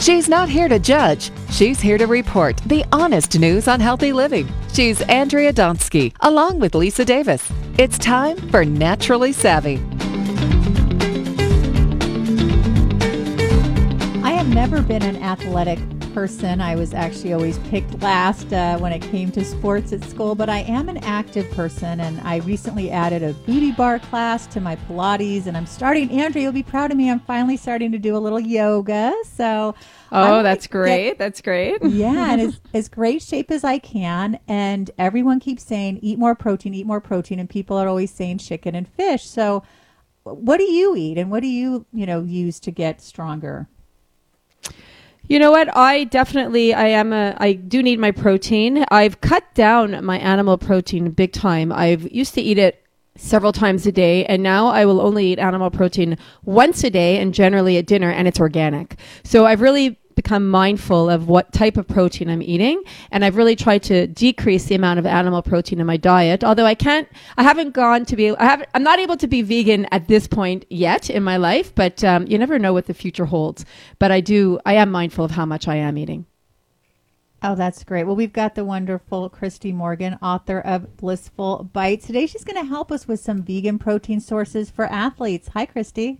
She's not here to judge. She's here to report the honest news on healthy living. She's Andrea Donsky, along with Lisa Davis. It's time for Naturally Savvy. I have never been an athletic person. I was actually always picked last when it came to sports at school, but I am an active person, and I recently added a booty bar class to my Pilates, and I'm starting, Andrea, you'll be proud of me, I'm finally starting to do a little yoga. So that's great. That's great. Yeah, and as great shape as I can, and everyone keeps saying eat more protein, and people are always saying chicken and fish. So what do you eat, and what do you use to get stronger? You know what? I do need my protein. I've cut down my animal protein big time. I've used to eat it several times a day, and now I will only eat animal protein once a day, and generally at dinner, and it's organic. So I've really become mindful of what type of protein I'm eating, and I've really tried to decrease the amount of animal protein in my diet. Although I'm not able to be vegan at this point yet in my life, but you never know what the future holds. But I am mindful of how much I am eating. Oh, that's great. Well, we've got the wonderful Christy Morgan, author of Blissful Bites. Today she's going to help us with some vegan protein sources for athletes. Hi, Christy.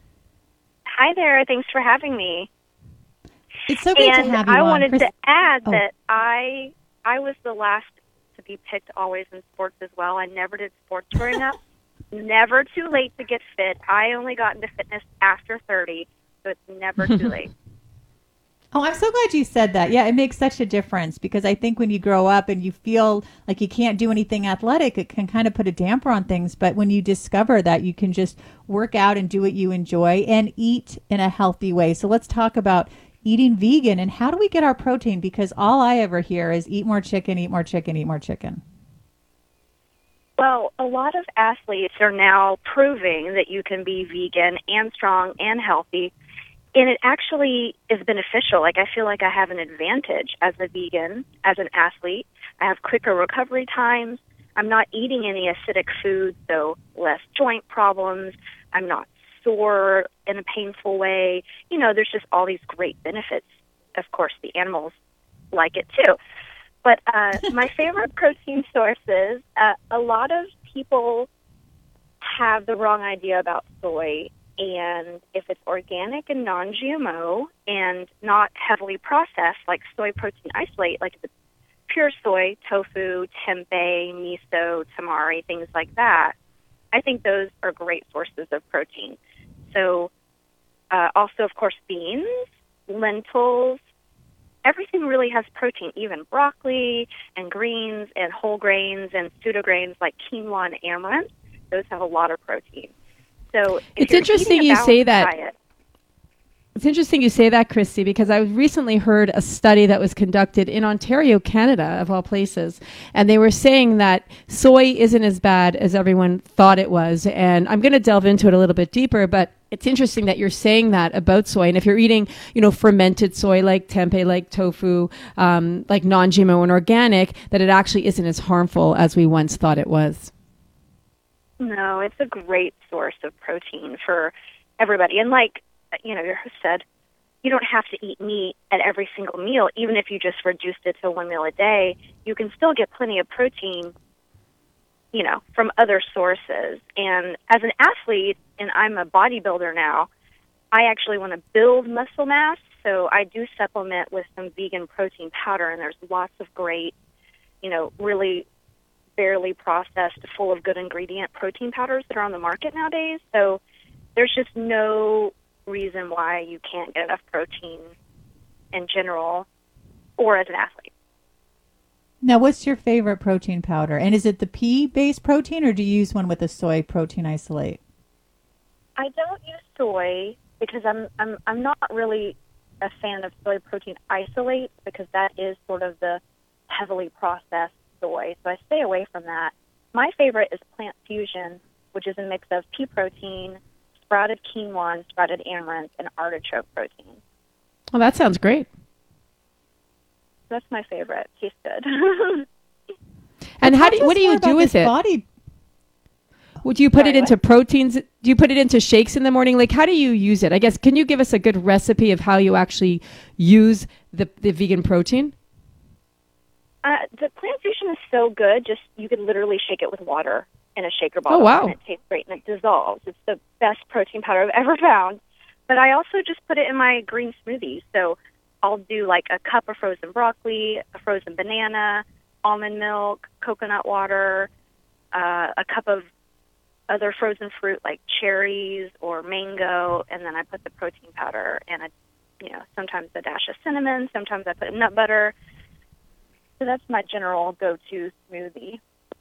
Hi there. Thanks for having me. It's so great to have you on. I wanted to add that I was the last to be picked always in sports as well. I never did sports growing up. Never too late to get fit. I only got into fitness after 30, so it's never too late. Oh, I'm so glad you said that. Yeah, it makes such a difference, because I think when you grow up and you feel like you can't do anything athletic, it can kind of put a damper on things. But when you discover that you can just work out and do what you enjoy and eat in a healthy way. So let's talk about eating vegan, and how do we get our protein? Because all I ever hear is eat more chicken, eat more chicken, eat more chicken. Well, a lot of athletes are now proving that you can be vegan and strong and healthy, and it actually is beneficial. Like, I feel like I have an advantage as a vegan, as an athlete. I have quicker recovery times. I'm not eating any acidic foods, so less joint problems. I'm not sore in a painful way. There's just all these great benefits. Of course, the animals like it too. But my favorite protein sources, a lot of people have the wrong idea about soy. And if it's organic and non-GMO and not heavily processed, like soy protein isolate, like if it's pure soy, tofu, tempeh, miso, tamari, things like that, I think those are great sources of protein. So also, of course, beans, lentils, everything really has protein, even broccoli and greens and whole grains and pseudograins like quinoa and amaranth. Those have a lot of protein. So it's interesting you say that. It's interesting you say that, Christy, because I recently heard a study that was conducted in Ontario, Canada, of all places, and they were saying that soy isn't as bad as everyone thought it was. And I'm going to delve into it a little bit deeper, but it's interesting that you're saying that about soy. And if you're eating, fermented soy like tempeh, like tofu, like non-GMO and organic, that it actually isn't as harmful as we once thought it was. No, it's a great source of protein for everybody. And like, your host said, you don't have to eat meat at every single meal. Even if you just reduced it to one meal a day, you can still get plenty of protein, from other sources. And as an athlete, and I'm a bodybuilder now, I actually want to build muscle mass. So I do supplement with some vegan protein powder, and there's lots of great, really barely processed, full of good ingredient protein powders that are on the market nowadays. So there's just no reason why you can't get enough protein in general or as an athlete. Now, what's your favorite protein powder? And is it the pea-based protein, or do you use one with a soy protein isolate? I don't use soy because I'm not really a fan of soy protein isolate, because that is sort of the heavily processed soy. So I stay away from that. My favorite is Plant Fusion, which is a mix of pea protein, sprouted quinoa, and sprouted amaranth, and artichoke protein. Well, that sounds great. That's my favorite. Tastes good. And what do you do with it? Would you put it into proteins? Do you put it into shakes in the morning? Like, how do you use it? I guess, can you give us a good recipe of how you actually use the vegan protein? The Plant Fusion is so good. Just, you could literally shake it with water in a shaker bottle. Oh, wow. And it tastes great, and it dissolves. It's the best protein powder I've ever found. But I also just put it in my green smoothies. So I'll do like a cup of frozen broccoli, a frozen banana, almond milk, coconut water, a cup of other frozen fruit like cherries or mango, and then I put the protein powder and sometimes a dash of cinnamon, sometimes I put nut butter. So that's my general go-to smoothie.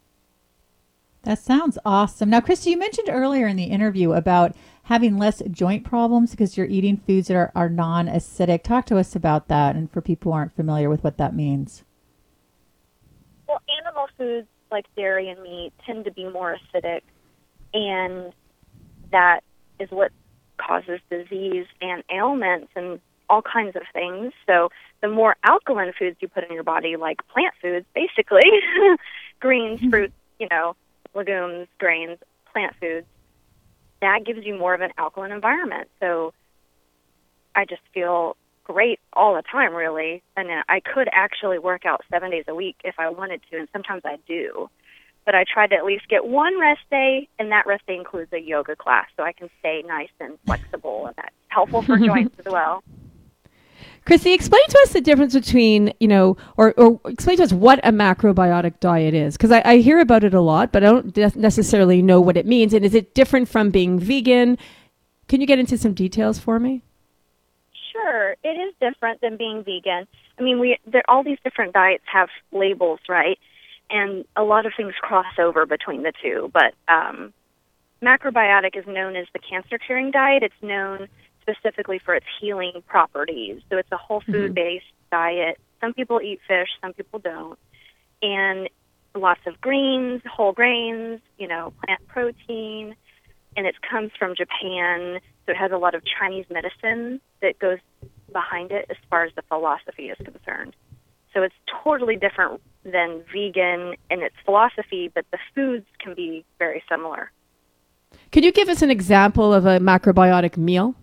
That sounds awesome. Now, Christy, you mentioned earlier in the interview about having less joint problems because you're eating foods that are non-acidic. Talk to us about that, and for people who aren't familiar with what that means. Well, animal foods like dairy and meat tend to be more acidic, and that is what causes disease and ailments and all kinds of things. So the more alkaline foods you put in your body, like plant foods, basically, greens, fruits, legumes, grains, plant foods, that gives you more of an alkaline environment. So I just feel great all the time, really. And I could actually work out 7 days a week if I wanted to, and sometimes I do. But I try to at least get one rest day, and that rest day includes a yoga class, so I can stay nice and flexible, and that's helpful for joints as well. Christy, explain to us the difference between, or explain to us what a macrobiotic diet is. Because I hear about it a lot, but I don't necessarily know what it means. And is it different from being vegan? Can you get into some details for me? Sure. It is different than being vegan. I mean, all these different diets have labels, right? And a lot of things cross over between the two. But macrobiotic is known as the cancer-curing diet. It's known specifically for its healing properties. So it's a whole food-based diet. Some people eat fish, some people don't. And lots of greens, whole grains, plant protein. And it comes from Japan, so it has a lot of Chinese medicine that goes behind it as far as the philosophy is concerned. So it's totally different than vegan in its philosophy, but the foods can be very similar. Could you give us an example of a macrobiotic meal?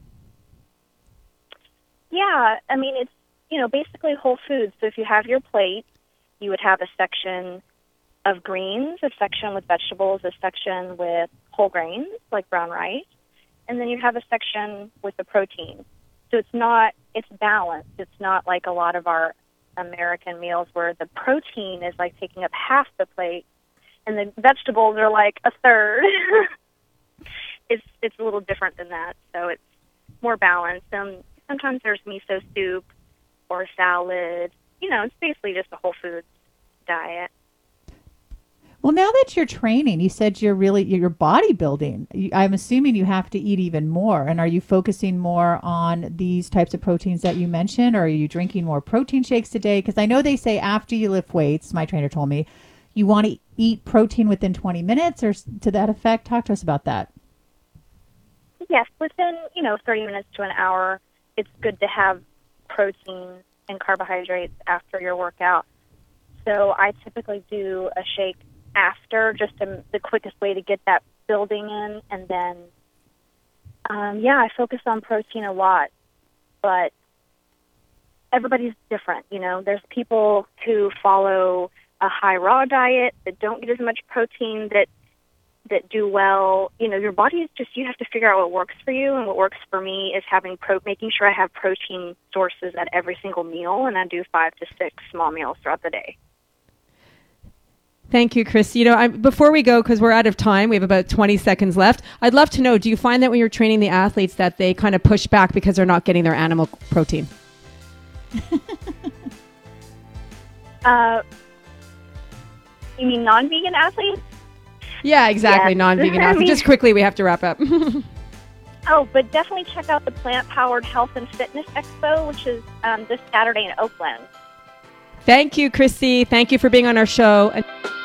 Yeah, I mean, it's, basically whole foods. So if you have your plate, you would have a section of greens, a section with vegetables, a section with whole grains, like brown rice, and then you have a section with the protein. So it's balanced. It's not like a lot of our American meals where the protein is like taking up half the plate and the vegetables are like a third. It's a little different than that. So it's more balanced. Sometimes there's miso soup or salad. It's basically just a whole foods diet. Well, now that you're training, you said you're bodybuilding. I'm assuming you have to eat even more. And are you focusing more on these types of proteins that you mentioned, or are you drinking more protein shakes today? Because I know they say after you lift weights, my trainer told me, you want to eat protein within 20 minutes or to that effect. Talk to us about that. Yes, within, 30 minutes to an hour, it's good to have protein and carbohydrates after your workout. So I typically do a shake after, just the quickest way to get that building in. And then, I focus on protein a lot, but everybody's different. There's people who follow a high raw diet that don't get as much protein that do well. Your body is just, you have to figure out what works for you, and what works for me is making sure I have protein sources at every single meal, and I do 5 to 6 small meals throughout the day. Thank you, Chris. Before we go, because we're out of time, we have about 20 seconds left. I'd love to know, do you find that when you're training the athletes that they kind of push back because they're not getting their animal protein? You mean non-vegan athletes? Yeah, exactly. Yes. Non-vegan athletes. Just quickly, we have to wrap up. But definitely check out the Plant Powered Health and Fitness Expo, which is this Saturday in Oakland. Thank you, Christy. Thank you for being on our show.